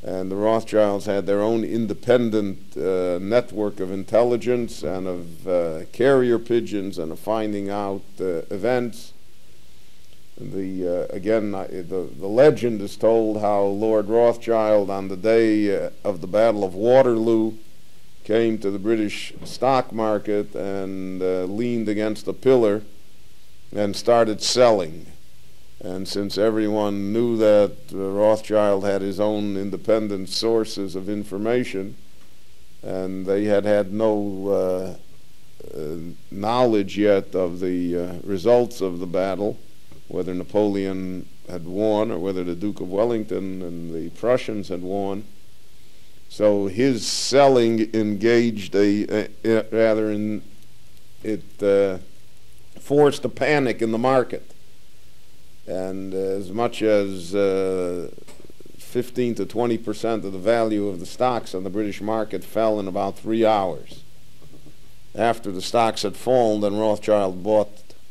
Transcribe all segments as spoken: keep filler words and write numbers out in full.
And the Rothschilds had their own independent uh, network of intelligence and of uh, carrier pigeons and of finding out uh, events. The uh, again, uh, the the legend is told how Lord Rothschild, on the day uh, of the Battle of Waterloo, came to the British stock market and uh, leaned against a pillar and started selling. And since everyone knew that uh, Rothschild had his own independent sources of information, and they had had no uh, uh, knowledge yet of the uh, results of the battle, whether Napoleon had won or whether the Duke of Wellington and the Prussians had won. So his selling engaged a, a, a rather in it uh, forced a panic in the market. And uh, as much as uh, fifteen to twenty percent of the value of the stocks on the British market fell in about three hours. After the stocks had fallen, then Rothschild bought.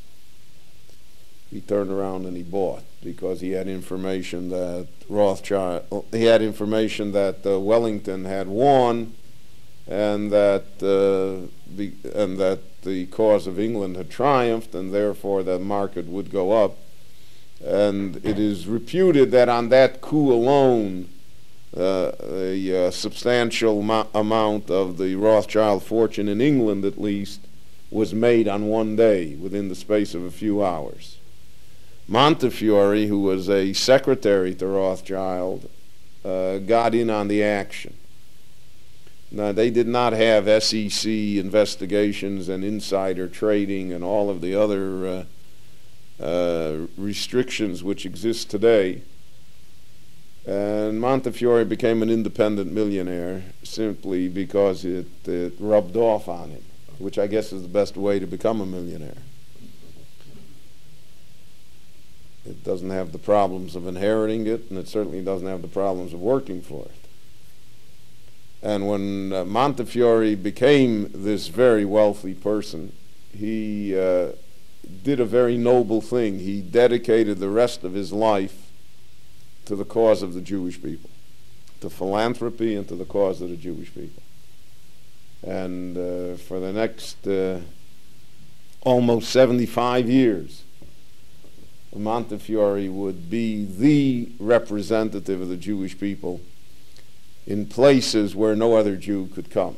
He turned around and he bought because he had information that Rothschild, he had information that uh, Wellington had won, and that uh, the and that the cause of England had triumphed, and therefore the market would go up. And it is reputed that on that coup alone, uh, a uh, substantial mo- amount of the Rothschild fortune in England, at least, was made on one day within the space of a few hours. Montefiore, who was a secretary to Rothschild, uh, got in on the action. Now, they did not have S E C investigations and insider trading and all of the other uh, uh, restrictions which exist today. And Montefiore became an independent millionaire simply because it, it rubbed off on him, which I guess is the best way to become a millionaire. It doesn't have the problems of inheriting it, and it certainly doesn't have the problems of working for it. And when uh, Montefiore became this very wealthy person, he uh, did a very noble thing. He dedicated the rest of his life to the cause of the Jewish people, to philanthropy and to the cause of the Jewish people. And uh, for the next uh, almost seventy-five years, Montefiore would be the representative of the Jewish people in places where no other Jew could come,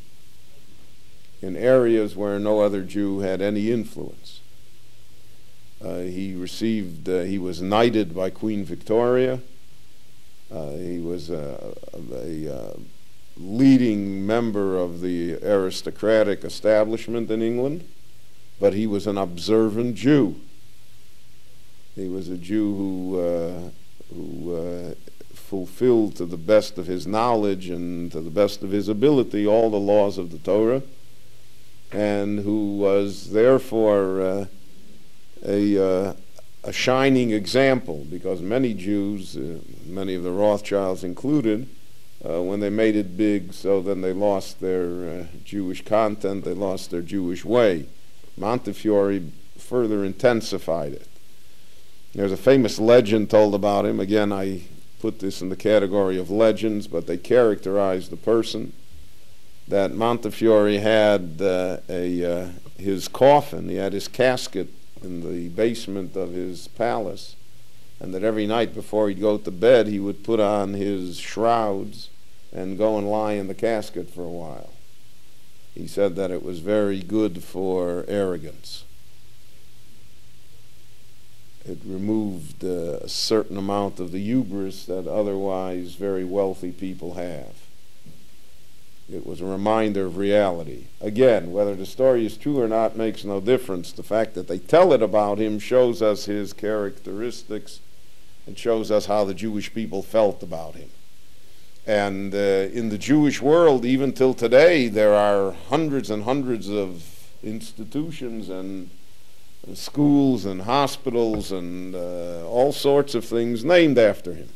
in areas where no other Jew had any influence. Uh, he received, uh, he was knighted by Queen Victoria. Uh, he was a, a, a leading member of the aristocratic establishment in England, but he was an observant Jew. He was a Jew who, uh, who uh, fulfilled to the best of his knowledge and to the best of his ability all the laws of the Torah, and who was therefore uh, a, uh, a shining example, because many Jews, uh, many of the Rothschilds included, uh, when they made it big, so then they lost their uh, Jewish content, they lost their Jewish way. Montefiore further intensified it. There's a famous legend told about him. Again, I put this in the category of legends, but they characterize the person, that Montefiore had uh, a uh, his coffin, he had his casket in the basement of his palace, and that every night before he'd go to bed, he would put on his shrouds and go and lie in the casket for a while. He said that it was very good for arrogance. It removed uh, a certain amount of the hubris that otherwise very wealthy people have. It was a reminder of reality. Again, whether the story is true or not makes no difference. The fact that they tell it about him shows us his characteristics and shows us how the Jewish people felt about him. And uh, in the Jewish world, even till today, there are hundreds and hundreds of institutions and schools and hospitals and uh, all sorts of things named after him,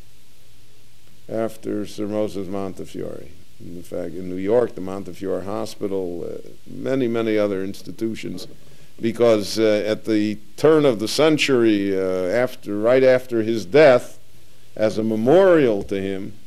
after Sir Moses Montefiore. In fact, in New York, the Montefiore Hospital, uh, many, many other institutions, because uh, at the turn of the century, uh, after, right after his death, as a memorial to him,